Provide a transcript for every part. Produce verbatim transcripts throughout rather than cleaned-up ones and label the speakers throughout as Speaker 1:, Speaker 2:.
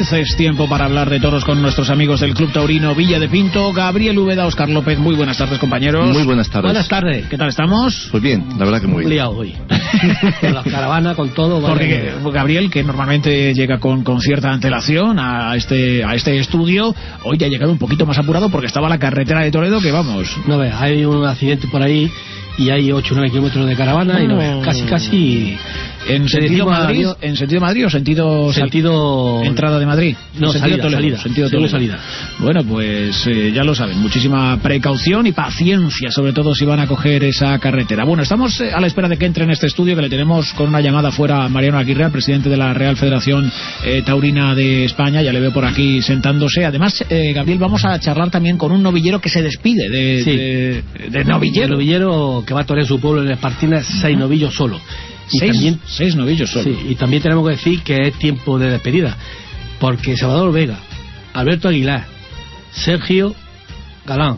Speaker 1: Madrid. Es tiempo para hablar de toros con nuestros amigos del Club Taurino Villa de Pinto. Gabriel Úbeda, Óscar López, muy buenas tardes, compañeros.
Speaker 2: Muy buenas tardes.
Speaker 1: Buenas tardes. ¿Qué tal estamos?
Speaker 2: Pues bien, la verdad que muy bien.
Speaker 3: Liado hoy. Con la caravana, con todo.
Speaker 1: Porque vale. Gabriel, que normalmente llega con, con cierta antelación a este a este estudio, hoy ya ha llegado un poquito más apurado porque estaba la carretera de Toledo que vamos.
Speaker 3: No ves, hay un accidente por ahí y hay ocho o nueve kilómetros de caravana no. y no ves, casi casi...
Speaker 1: ¿En sentido Madrid,
Speaker 3: adiós.
Speaker 1: ¿En sentido Madrid o sentido,
Speaker 3: sentido...
Speaker 1: entrada de Madrid?
Speaker 3: No,
Speaker 1: sentido
Speaker 3: salida,
Speaker 1: Toledo,
Speaker 3: salida,
Speaker 1: sentido
Speaker 3: Toledo.
Speaker 1: salida. Bueno, pues eh, ya lo saben, muchísima precaución y paciencia, sobre todo si van a coger esa carretera. Bueno, estamos eh, a la espera de que entre en este estudio, que le tenemos con una llamada fuera a Mariano Aguirre, al presidente de la Real Federación eh, Taurina de España. Ya le veo por aquí sentándose. Además, eh, Gabriel, vamos a charlar también con un novillero que se despide de,
Speaker 3: sí.
Speaker 1: de, de novillero.
Speaker 3: El novillero que va a torear su pueblo en Espartina, seis novillos solo. Y
Speaker 1: seis,
Speaker 3: también,
Speaker 1: seis novillos solo.
Speaker 3: Sí, y también tenemos que decir que es tiempo de despedida, porque Salvador Vega, Alberto Aguilar, Sergio Galán,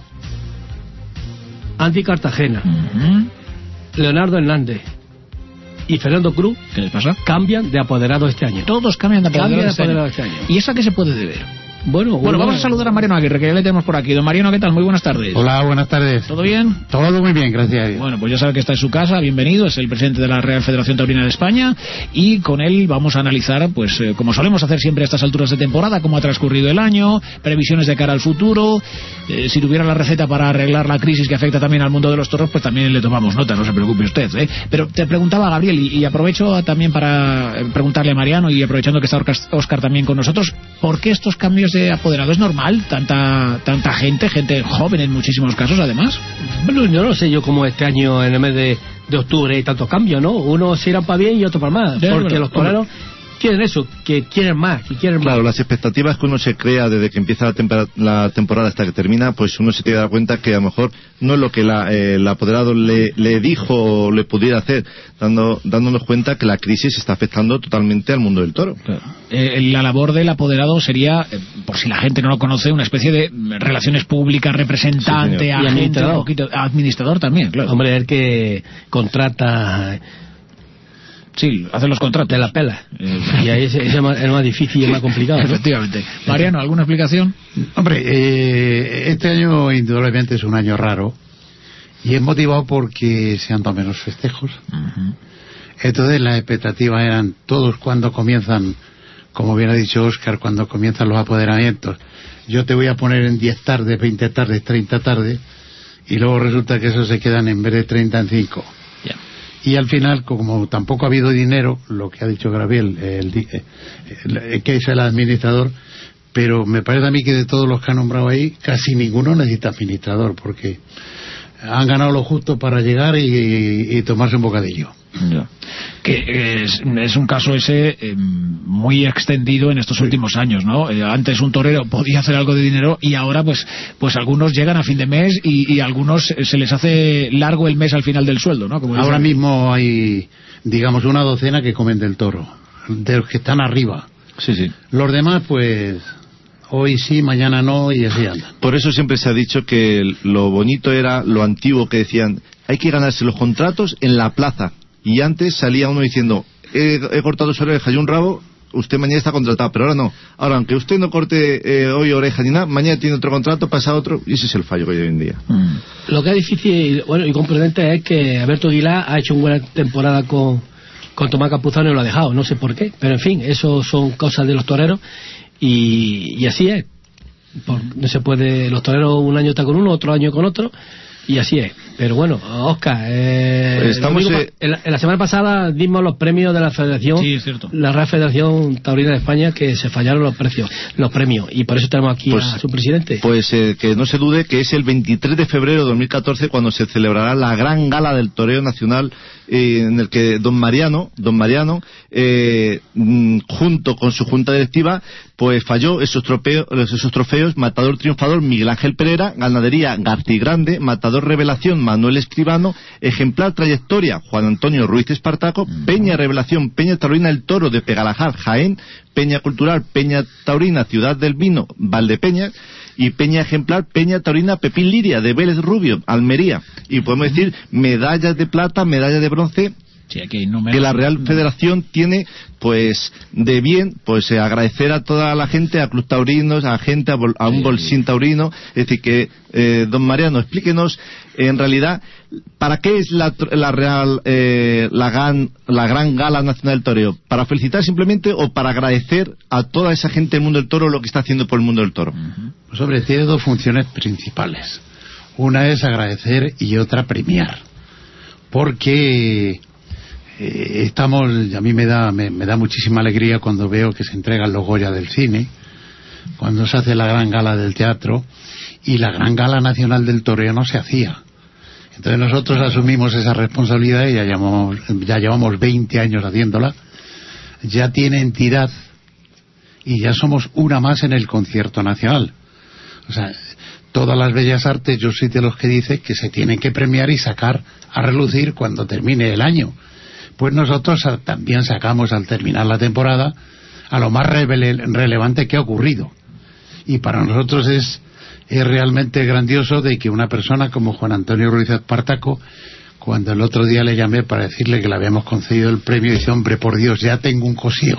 Speaker 3: Andy Cartagena, uh-huh. Leonardo Hernández y Fernando Cruz,
Speaker 1: ¿qué les pasa?
Speaker 3: Cambian de apoderado este año.
Speaker 1: Todos cambian de apoderado,
Speaker 3: cambian de
Speaker 1: este,
Speaker 3: apoderado
Speaker 1: año.
Speaker 3: este año.
Speaker 1: ¿Y eso a qué se puede deber?
Speaker 3: Bueno,
Speaker 1: bueno,
Speaker 3: bueno,
Speaker 1: vamos a saludar a Mariano Aguirre, que ya le tenemos por aquí. Don Mariano, ¿qué tal? Muy buenas tardes.
Speaker 4: Hola, buenas tardes.
Speaker 1: ¿Todo bien?
Speaker 4: Todo muy bien, gracias a Dios.
Speaker 1: Bueno, pues ya sabe que está en su casa, bienvenido, es el presidente de la Real Federación Taurina de España, y con él vamos a analizar, pues eh, como solemos hacer siempre a estas alturas de temporada, cómo ha transcurrido el año, previsiones de cara al futuro, eh, si tuviera la receta para arreglar la crisis que afecta también al mundo de los toros, pues también le tomamos nota, no se preocupe usted, ¿eh? Pero te preguntaba, Gabriel, y, y aprovecho también para preguntarle a Mariano, y aprovechando que está Óscar también con nosotros, ¿por qué estos cambios de apoderado? ¿Es normal tanta tanta gente, gente joven en muchísimos casos además?
Speaker 3: Bueno, yo no sé yo cómo este año en el mes de, de octubre hay tantos cambios, ¿no? Unos irán para bien y otros para mal,
Speaker 1: de
Speaker 3: porque
Speaker 1: bueno,
Speaker 3: los toreros quieren eso, que quieren más, que quieren
Speaker 2: claro,
Speaker 3: más.
Speaker 2: Las expectativas que uno se crea desde que empieza la, tempera, la temporada hasta que termina, pues uno se tiene que dar cuenta que a lo mejor no es lo que la, eh, el apoderado le, le dijo o le pudiera hacer, dando, dándonos cuenta que la crisis está afectando totalmente al mundo del toro.
Speaker 1: Claro. Eh, la labor del apoderado sería, eh, por si la gente no lo conoce, una especie de relaciones públicas, representante,
Speaker 2: sí,
Speaker 1: agente,
Speaker 3: administrador.
Speaker 1: Un poquito, administrador también, claro.
Speaker 3: Hombre, el que contrata...
Speaker 1: Sí, hacen los contratos.
Speaker 3: De la pela. Eh, y ahí es, es, más, es más difícil y es más complicado, ¿no?
Speaker 1: Efectivamente. Mariano, ¿alguna explicación?
Speaker 4: Hombre, eh, este año indudablemente es un año raro y es motivado porque se han dado menos festejos. Uh-huh. Entonces las expectativas eran todos cuando comienzan, como bien ha dicho Óscar, cuando comienzan los apoderamientos. Yo te voy a poner en diez tardes, veinte tardes, treinta tardes, y luego resulta que eso se quedan en vez de treinta en cinco.
Speaker 1: Yeah.
Speaker 4: Y al final, como tampoco ha habido dinero, lo que ha dicho Gabriel, el, el, el, que es el administrador, pero me parece a mí que de todos los que ha nombrado ahí, casi ninguno necesita administrador, porque han ganado lo justo para llegar y, y, y tomarse un bocadillo.
Speaker 1: Ya. Que es, es un caso ese eh, muy extendido en estos sí. últimos años, ¿no? Eh, antes un torero podía hacer algo de dinero y ahora pues pues algunos llegan a fin de mes y, y a algunos se les hace largo el mes al final del sueldo, ¿no? Como
Speaker 4: ahora mismo hay, digamos, una docena que comen del toro, de los que están arriba.
Speaker 2: Sí, sí.
Speaker 4: Los demás, pues... hoy sí, mañana no, y así andan.
Speaker 2: Por eso siempre se ha dicho que lo bonito era lo antiguo que decían, hay que ganarse los contratos en la plaza. Y antes salía uno diciendo, he, he cortado su oreja y un rabo, usted mañana está contratado. Pero ahora no. Ahora, aunque usted no corte eh, hoy oreja ni nada, mañana tiene otro contrato, pasa otro, y ese es el fallo que hay hoy en día.
Speaker 3: Mm. Lo que es difícil bueno, y comprendente es que Alberto Aguilar ha hecho una buena temporada con, con Tomás Campuzano y lo ha dejado, no sé por qué. Pero en fin, eso son cosas de los toreros. Y, y así es. Por, no se puede, los toreros un año está con uno, otro año con otro, y así es. Pero bueno, Óscar, eh,
Speaker 2: pues estamos
Speaker 3: digo,
Speaker 2: eh...
Speaker 3: en, la, en la semana pasada dimos los premios de la Federación,
Speaker 1: sí, es cierto.
Speaker 3: La Real Federación Taurina de España, que se fallaron los precios, los premios, y por eso tenemos aquí
Speaker 2: pues,
Speaker 3: a su presidente.
Speaker 2: Pues eh, que no se dude que es el veintitrés de febrero de dos mil catorce cuando se celebrará la gran gala del toreo nacional, eh, en el que don Mariano, don Mariano, eh, junto con su junta directiva, pues falló esos, tropeo, esos trofeos: Matador Triunfador Miguel Ángel Pereira, Ganadería García Grande, Matador Revelación Manuel Escribano, Ejemplar Trayectoria Juan Antonio Ruiz Espartaco, Peña Revelación Peña Taurina El Toro de Pegalajar Jaén, Peña Cultural Peña Taurina Ciudad del Vino Valdepeñas, y Peña Ejemplar Peña Taurina Pepín Liria de Vélez Rubio Almería. Y podemos decir medallas de plata, medallas de bronce,
Speaker 1: Sí, aquí no me...
Speaker 2: que la Real Federación tiene, pues, de bien, pues eh, agradecer a toda la gente, a Club Taurinos, a gente, a, bol, a un sí. bolsín taurino. Es decir, que, eh, don Mariano, explíquenos, en realidad, ¿para qué es la, la Real, eh, la, gran, la gran Gala Nacional del Toreo? ¿Para felicitar simplemente o para agradecer a toda esa gente del mundo del toro lo que está haciendo por el mundo del toro?
Speaker 4: Uh-huh. Pues, hombre, tiene dos funciones principales. Una es agradecer y otra premiar. Porque... Eh, estamos, a mí me da me, me da muchísima alegría cuando veo que se entregan los Goya del cine, cuando se hace la gran gala del teatro, y la gran gala nacional del toreo no se hacía. Entonces nosotros asumimos esa responsabilidad y ya llevamos, ya llevamos veinte años haciéndola, ya tiene entidad y ya somos una más en el concierto nacional. O sea, todas las bellas artes, yo soy de los que dice que se tienen que premiar y sacar a relucir cuando termine el año. Pues nosotros también sacamos al terminar la temporada a lo más rele- relevante que ha ocurrido. Y para nosotros es, es realmente grandioso de que una persona como Juan Antonio Ruiz Espartaco, cuando el otro día le llamé para decirle que le habíamos concedido el premio, dice, hombre, por Dios, ya tengo un cosío.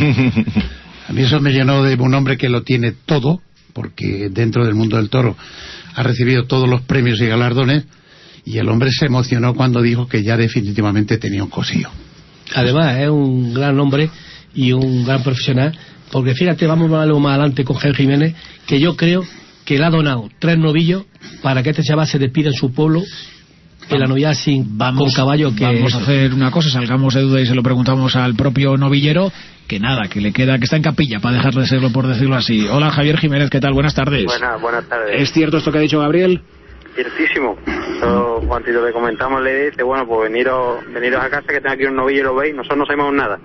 Speaker 4: A mí eso me llenó de un hombre que lo tiene todo, porque dentro del mundo del toro ha recibido todos los premios y galardones. Y el hombre se emocionó cuando dijo que ya definitivamente tenía un cosío.
Speaker 3: Además, es un gran hombre y un gran profesional, porque fíjate, vamos algo más adelante con Javier Jiménez, que yo creo que le ha donado tres novillos para que este chaval se despida en su pueblo en la novillada sin
Speaker 1: vamos,
Speaker 3: con caballo. Que
Speaker 1: vamos
Speaker 3: eso.
Speaker 1: a hacer una cosa, salgamos de duda y se lo preguntamos al propio novillero, que nada, que le queda, que está en capilla para dejar de serlo, por decirlo así. Hola, Javier Jiménez, ¿qué tal? Buenas tardes.
Speaker 5: Buenas, buenas tardes.
Speaker 1: ¿Es cierto esto que ha dicho Gabriel?
Speaker 5: Ciertísimo. So, cuantito le comentamos, le dice, bueno, pues veniros, veniros a casa que tengo aquí un novillo y lo veis, nosotros no sabemos nada.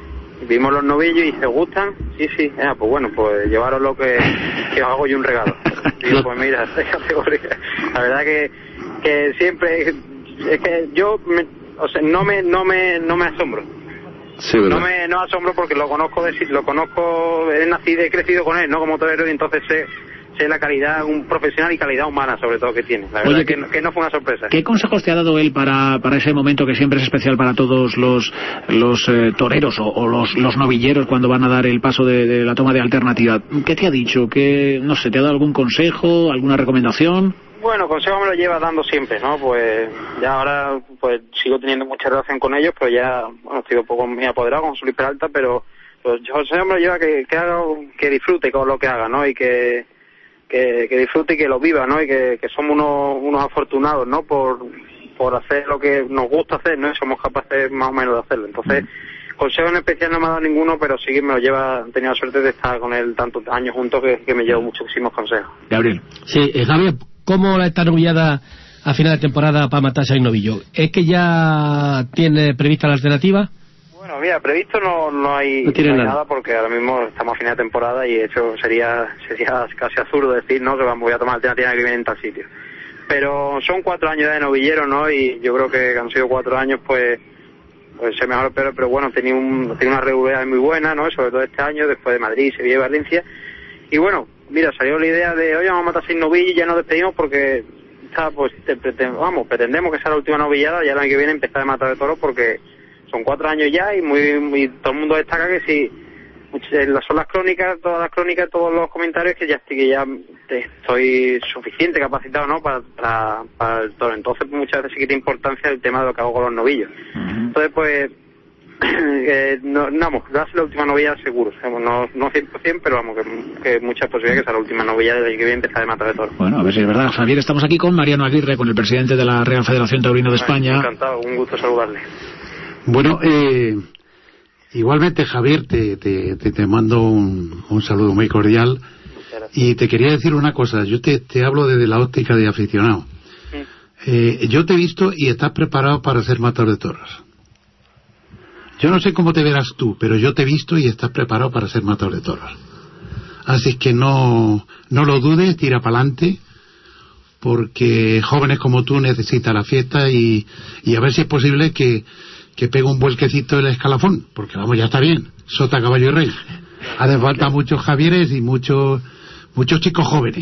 Speaker 5: Vimos los novillos y se gustan, sí, sí, ah, pues bueno, pues llevaros lo que, que os hago yo un regalo. Digo, pues mira, de categoría. La verdad que, que siempre, es que yo, me, o sea, no me, no me, no me asombro.
Speaker 2: Sí,
Speaker 5: no me, no asombro porque lo conozco, de, lo conozco, he nacido, he crecido con él, ¿no? Como torero, y entonces sé, sé la calidad, un profesional y calidad humana sobre todo que tiene. La verdad. Oye, que, que, que no fue una sorpresa.
Speaker 1: ¿Qué consejos te ha dado él para, para ese momento que siempre es especial para todos los, los eh, toreros o, o los, los novilleros cuando van a dar el paso de, de la toma de alternativa? ¿Qué te ha dicho? ¿Qué, no sé, te ha dado algún consejo, alguna recomendación?
Speaker 5: Bueno, consejo me lo lleva dando siempre, ¿no? Pues ya ahora pues sigo teniendo mucha relación con ellos, pero ya, bueno, estoy un poco muy apoderado con Luis Peralta, pero pues consejo me lo lleva que, que haga, que disfrute con lo que haga, ¿no? Y que Que, que disfrute y que lo viva, ¿no? Y que, que somos unos, unos afortunados, ¿no? Por, por hacer lo que nos gusta hacer, ¿no? Y somos capaces más o menos de hacerlo. Entonces, consejo en especial no me ha dado ninguno, pero sí que me lo lleva, he tenido la suerte de estar con él tantos años juntos que, que me llevo muchísimos consejos.
Speaker 1: Gabriel.
Speaker 3: Sí, eh, Javier, ¿cómo está novillada a final de temporada para matarse a un novillo? ¿Es que ya tiene prevista la alternativa?
Speaker 5: Bueno, mira, previsto no, no hay, no no hay nada. nada porque ahora mismo estamos a final de temporada y eso sería sería casi absurdo decir, ¿no? Que vamos, voy a tomar alternativa que viene en tal sitio. Pero son cuatro años de novillero, ¿no? Y yo creo que han sido cuatro años, pues, pues se mejor, pero, pero bueno, tenía un, tenía una regularidad muy buena, ¿no? Sobre todo este año, después de Madrid, Sevilla y Valencia. Y bueno, mira, salió la idea de, oye, vamos a matar seis novillos y ya nos despedimos porque está, pues, te, te, vamos, pretendemos que sea la última novillada y el año que viene empezar a matar de toros porque son cuatro años ya y muy, muy todo el mundo destaca que si son las crónicas, todas las crónicas, todos los comentarios que ya que ya estoy suficiente capacitado, ¿no? Para, para, para el toro. Entonces pues, muchas veces sí que tiene importancia el tema de lo que hago con los novillos. Uh-huh. Entonces pues eh, no, no, vamos, darse la última novilla seguro, no, no cien por ciento, pero vamos, que, que muchas posibilidades que sea la última novilla desde que viene empezar a matar de toro.
Speaker 1: Bueno, a ver si es verdad. Javier, estamos aquí con Mariano Aguirre, con el presidente de la Real Federación Taurina de España.
Speaker 5: Encantado, un gusto saludarle.
Speaker 4: Bueno, eh, igualmente Javier, te, te, te, te mando un, un saludo muy cordial y te quería decir una cosa, yo te, te hablo desde la óptica de aficionado. Sí. Eh, yo te he visto y estás preparado para ser matador de toros. Yo no sé cómo te verás tú, pero yo te he visto y estás preparado para ser matador de toros. Así que no, no lo dudes, tira para adelante, porque jóvenes como tú necesitan la fiesta y, y a ver si es posible que que pegue un vuelquecito el escalafón, porque vamos, ya está bien, sota, caballo y rey. Hace falta muchos Javieres y muchos muchos chicos jóvenes,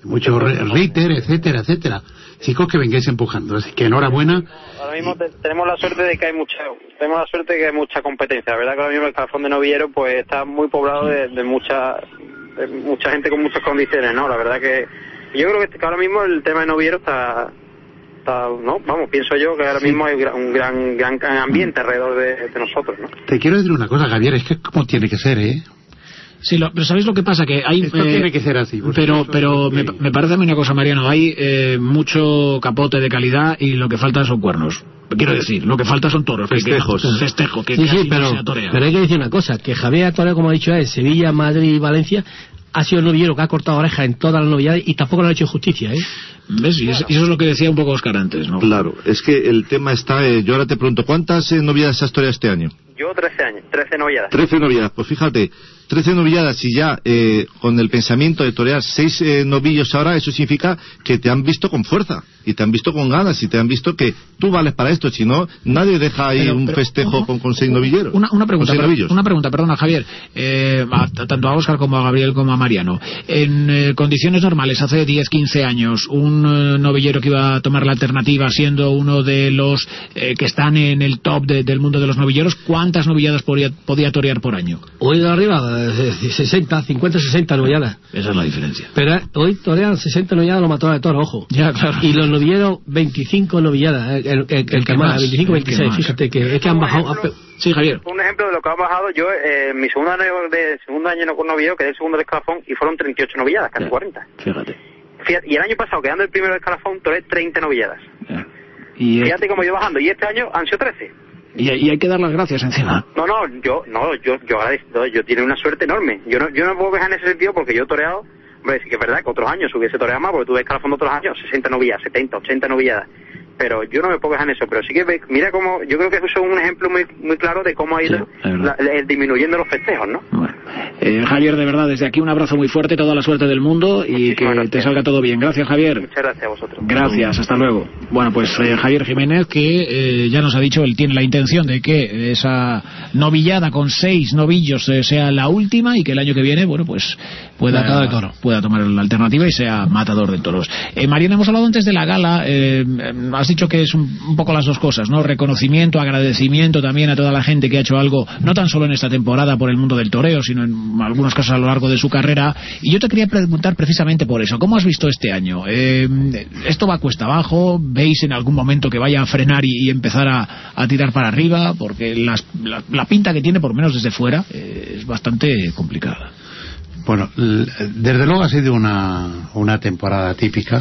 Speaker 4: muchos Ritter, etcétera, etcétera. Chicos que vengáis empujando, así que enhorabuena.
Speaker 5: Ahora mismo te, tenemos la suerte de que hay mucha, tenemos la suerte de que hay mucha competencia. La verdad que ahora mismo el escalafón de novillero pues está muy poblado de, de mucha, de mucha gente con muchas condiciones, ¿no? La verdad que yo creo que, que ahora mismo el tema de novillero está, está, no, vamos, pienso yo que ahora sí. mismo hay un gran, gran, gran ambiente alrededor de, de nosotros, ¿no?
Speaker 4: Te quiero decir una cosa, Javier, es que como tiene que ser, ¿eh?
Speaker 1: Sí, lo, pero ¿sabéis lo que pasa? Que hay...
Speaker 4: Esto eh, tiene que ser así.
Speaker 1: Pero pero me, me parece a mí una cosa, Mariano. Hay eh, mucho capote de calidad y lo que falta son cuernos. Quiero decir, lo que falta son toros.
Speaker 2: Festejos.
Speaker 1: Que, que, festejo, que
Speaker 3: sí, sí, pero,
Speaker 1: no
Speaker 3: pero hay que decir una cosa. Que Javier Torero, como ha dicho él, Sevilla, Madrid y Valencia, ha sido el novillero que ha cortado orejas en todas las novedades y tampoco le ha hecho justicia, ¿eh?
Speaker 1: ¿Ves? Y eso es lo que decía un poco Óscar antes, ¿no?
Speaker 2: Claro, es que el tema está... Eh, yo ahora te pregunto, ¿cuántas eh, novilladas has toreado este año?
Speaker 5: Yo trece años, trece novilladas.
Speaker 2: trece novilladas, pues fíjate, trece novilladas y ya eh, con el pensamiento de torear seis eh, novillos ahora, eso significa que te han visto con fuerza y te han visto con ganas y te han visto que tú vales para esto, si no, nadie deja ahí pero, un pero, festejo uh, con, con seis novilleros.
Speaker 1: Una, una pregunta, pero, una pregunta, perdona Javier, eh, a, tanto a Óscar como a Gabriel como a Mariano. En eh, condiciones normales, hace diez, quince años, un eh, novillero que iba a tomar la alternativa siendo uno de los eh, que están en el top de, del mundo de los novilleros, ¿cuántas novilladas podía, podía torear por año?
Speaker 3: Hoy de arriba, eh, sesenta, cincuenta, sesenta novilladas.
Speaker 1: Esa es la diferencia.
Speaker 3: Pero hoy torean sesenta novilladas los matadores de toro, ojo.
Speaker 1: Ya, claro.
Speaker 3: Y los novilleros, veinticinco novilladas. El, el, el, el, el que más, veinticinco, veintiséis. Fíjate que es que han bajado.
Speaker 5: Ejemplo,
Speaker 1: sí, Javier.
Speaker 5: Un ejemplo de lo que han bajado, yo, eh, mi segundo año de segundo año no con novillero, quedé el segundo de escalafón y fueron treinta y ocho novilladas, casi
Speaker 1: ya,
Speaker 5: cuarenta.
Speaker 1: Fíjate.
Speaker 5: Fíjate. Y el año pasado, quedando el primero de escalafón, toré treinta novilladas.
Speaker 1: Ya. Y
Speaker 5: fíjate cómo yo bajando. Y este año han sido trece.
Speaker 1: Y, y hay que dar las gracias encima.
Speaker 5: No, no, yo, no, yo, yo agradezco, yo tiene una suerte enorme. Yo no, yo no puedo quejar en ese sentido porque yo he toreado, hombre, sí que es verdad que otros años hubiese toreado más, porque tuve escalafón otros años, sesenta novilladas, setenta, ochenta novilladas. Pero yo no me puedo quejar en eso, pero sí que ve, mira cómo, yo creo que eso es un ejemplo muy muy claro de cómo ha ido sí, la, la, disminuyendo los festejos, ¿no?
Speaker 1: Bueno. Eh, Javier, de verdad, desde aquí un abrazo muy fuerte, toda la suerte del mundo y Muchísimas que gracias. Te salga todo bien. Gracias, Javier.
Speaker 5: Muchas gracias a vosotros.
Speaker 1: Gracias, hasta luego. Bueno, pues eh, Javier Jiménez, que eh, ya nos ha dicho, él tiene la intención de que esa novillada con seis novillos eh, sea la última y que el año que viene, bueno, pues pueda,
Speaker 3: de toro.
Speaker 1: pueda tomar la alternativa y sea matador de toros. Eh, Mariana, hemos hablado antes de la gala, eh, has dicho que es un, un poco las dos cosas, ¿no? Reconocimiento, agradecimiento también a toda la gente que ha hecho algo, no tan solo en esta temporada por el mundo del toreo, sino en algunos casos a lo largo de su carrera. Y yo te quería preguntar precisamente por eso, ¿cómo has visto este año? Eh, ¿Esto va cuesta abajo? ¿Veis en algún momento que vaya a frenar y, y empezar a, a tirar para arriba? Porque las, la, la pinta que tiene, por lo menos desde fuera, eh, es bastante complicada.
Speaker 4: Bueno, desde luego ha sido una, una temporada típica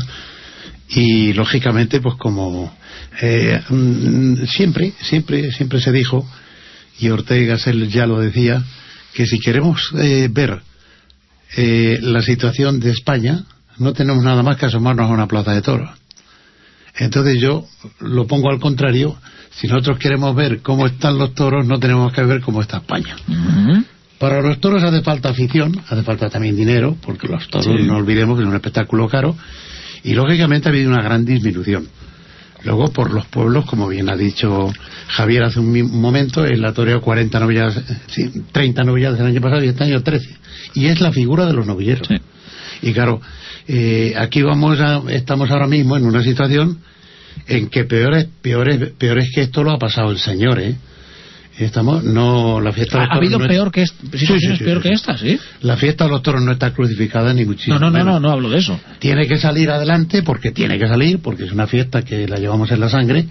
Speaker 4: y lógicamente pues como eh, siempre, siempre, siempre se dijo, y Ortega ya lo decía, que si queremos eh, ver eh, la situación de España, no tenemos nada más que asomarnos a una plaza de toros. Entonces yo lo pongo al contrario, si nosotros queremos ver cómo están los toros, no tenemos que ver cómo está España. Uh-huh. Para los toros hace falta afición, hace falta también dinero, porque los toros, sí, no olvidemos que es un espectáculo caro, y lógicamente ha habido una gran disminución. Luego, por los pueblos, como bien ha dicho Javier hace un momento, él ha toreado cuarenta novilladas, sí, treinta novilladas el año pasado y este año trece. Y es la figura de los novilleros. Sí. Y claro, eh, aquí vamos a, estamos ahora mismo en una situación en que peor es, peor es, peor es que esto lo ha pasado el señor, ¿eh? Estamos, no, la fiesta de los
Speaker 1: ¿Ha habido
Speaker 4: no
Speaker 1: peor, es, que est sí, sí, sí, sí, peor sí, sí. que esta, sí?
Speaker 4: La fiesta de los toros no está crucificada ni muchísimo.
Speaker 1: No, no, no, no, no hablo de eso.
Speaker 4: Tiene que salir adelante porque tiene que salir, porque es una fiesta que la llevamos en la sangre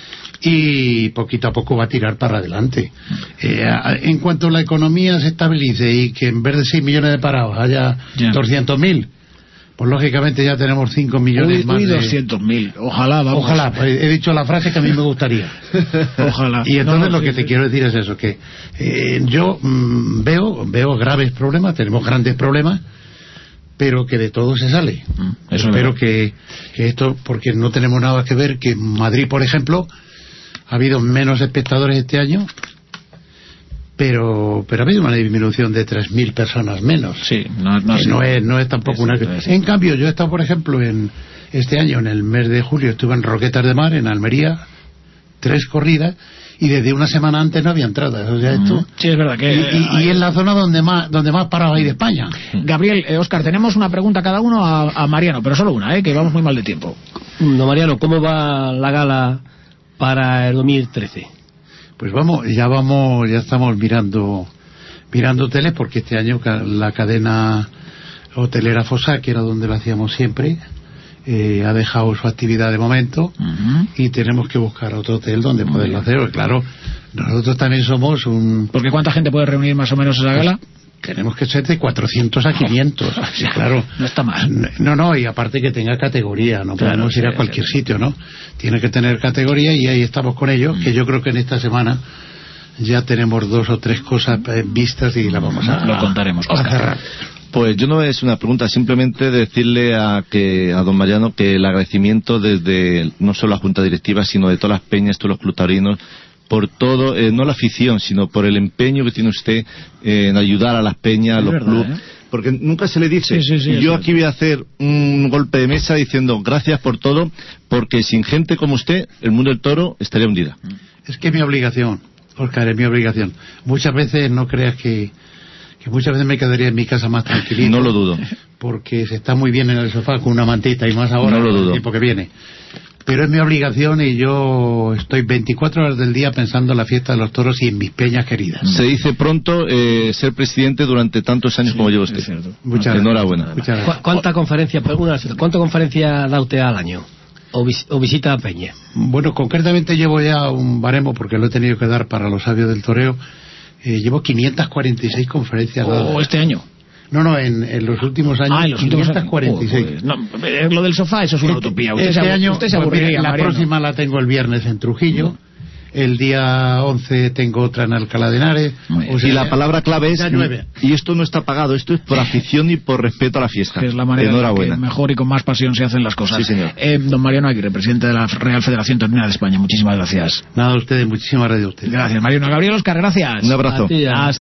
Speaker 4: y poquito a poco va a tirar para adelante. Eh, en cuanto la economía se estabilice y que en vez de seis millones de parados haya yeah. doscientos mil, pues lógicamente ya tenemos cinco millones
Speaker 1: uy,
Speaker 4: más
Speaker 1: uy,
Speaker 4: de...
Speaker 1: doscientos mil, ojalá, vamos.
Speaker 4: Ojalá, pues he dicho la frase que a mí me gustaría.
Speaker 1: Ojalá.
Speaker 4: Y entonces no, no,
Speaker 1: lo
Speaker 4: sí,
Speaker 1: que
Speaker 4: te
Speaker 1: sí.
Speaker 4: quiero decir es eso, que eh, yo mmm, veo veo graves problemas, tenemos grandes problemas, pero que de todo se sale. Mm, eso Espero que, que esto, porque no tenemos nada que ver, que en Madrid, por ejemplo, ha habido menos espectadores este año, pero pero ha habido una disminución de tres mil personas menos.
Speaker 1: Sí, no, no,
Speaker 4: que
Speaker 1: sí.
Speaker 4: no es no es tampoco una... En cambio, yo he estado, por ejemplo, en este año, en el mes de julio, estuve en Roquetas de Mar, en Almería, tres corridas, y desde una semana antes no había entradas. O sea, esto...
Speaker 1: Sí, es verdad que...
Speaker 4: Y, y, y es la zona donde más donde más parados hay de España.
Speaker 1: Gabriel, eh, Óscar, tenemos una pregunta cada uno a, a Mariano, pero solo una, eh, que vamos muy mal de tiempo.
Speaker 3: No, Mariano, ¿cómo va la gala para el dos mil trece?
Speaker 4: Pues vamos, ya vamos, ya estamos mirando mirando hoteles, porque este año la cadena hotelera Fossa, que era donde lo hacíamos siempre, eh, ha dejado su actividad de momento, uh-huh. y tenemos que buscar otro hotel donde Muy poderlo bien. hacer. Claro, nosotros también somos un...
Speaker 1: Porque ¿cuánta gente puede reunir más o menos esa gala?
Speaker 4: Pues, tenemos que ser de cuatrocientos a quinientos. Sí, claro.
Speaker 1: No está mal.
Speaker 4: No, no, y aparte que tenga categoría, no claro, podemos ir sí, a cualquier sí, sitio, ¿no? Tiene que tener categoría, y ahí estamos con ellos, mm. que yo creo que en esta semana ya tenemos dos o tres cosas vistas y las vamos a...
Speaker 1: Lo contaremos.
Speaker 4: A cerrar.
Speaker 2: Pues yo no es una pregunta, simplemente decirle a que a don Mariano que el agradecimiento desde no solo la Junta Directiva, sino de todas las peñas, todos los clubes taurinos, por todo, eh, no la afición, sino por el empeño que tiene usted eh, en ayudar a las peñas, a los clubes. ¿eh? Porque nunca se le dice, sí, sí, sí, yo aquí voy a hacer un golpe de mesa diciendo gracias por todo, porque sin gente como usted, el mundo del toro estaría hundida.
Speaker 4: Es que es mi obligación, Óscar, es mi obligación. Muchas veces no creas que... que muchas veces me quedaría en mi casa más tranquilito.
Speaker 2: No lo dudo.
Speaker 4: Porque se está muy bien en el sofá con una mantita, y más ahora,
Speaker 2: no lo dudo.
Speaker 4: el tiempo que viene. Pero es mi obligación, y yo estoy veinticuatro horas del día pensando en la fiesta de los toros y en mis peñas queridas.
Speaker 2: Se dice pronto eh, ser presidente durante tantos años sí, como lleva usted.
Speaker 4: Muchas
Speaker 2: Enhorabuena.
Speaker 4: Muchas
Speaker 3: gracias. ¿Cuánta conferencia, ¿Cuánta conferencia da usted al año? O, vis, o visita a peña?
Speaker 4: Bueno, concretamente llevo ya un baremo, porque lo he tenido que dar para los sabios del toreo. Eh, llevo quinientas cuarenta y seis conferencias
Speaker 1: dadas. ¿O este año?
Speaker 4: No, no, en, en los últimos años.
Speaker 1: Ah, en los
Speaker 4: quinientas cuarenta y seis.
Speaker 1: Últimos años. Oh, pues, no, lo del sofá, eso es una
Speaker 4: este,
Speaker 1: utopía. Usted
Speaker 4: este
Speaker 1: se,
Speaker 4: año,
Speaker 1: usted se
Speaker 4: pues,
Speaker 1: aburriría,
Speaker 4: la
Speaker 1: Mariano.
Speaker 4: próxima la tengo el viernes en Trujillo. Mm. El día once tengo otra en Alcalá de Henares.
Speaker 2: O sea, y la palabra clave es, y esto no está pagado, esto es por afición y por respeto a la fiesta.
Speaker 1: Que es la manera
Speaker 2: Enhorabuena.
Speaker 1: que mejor y con más pasión se hacen las cosas.
Speaker 2: Sí, señor.
Speaker 1: Eh, don Mariano Aguirre, presidente de la Real Federación Taurina de España, muchísimas gracias.
Speaker 4: Nada, a ustedes, muchísimas gracias a ustedes.
Speaker 1: Gracias, Mariano. Gabriel Óscar, gracias.
Speaker 2: Un abrazo.
Speaker 1: Hasta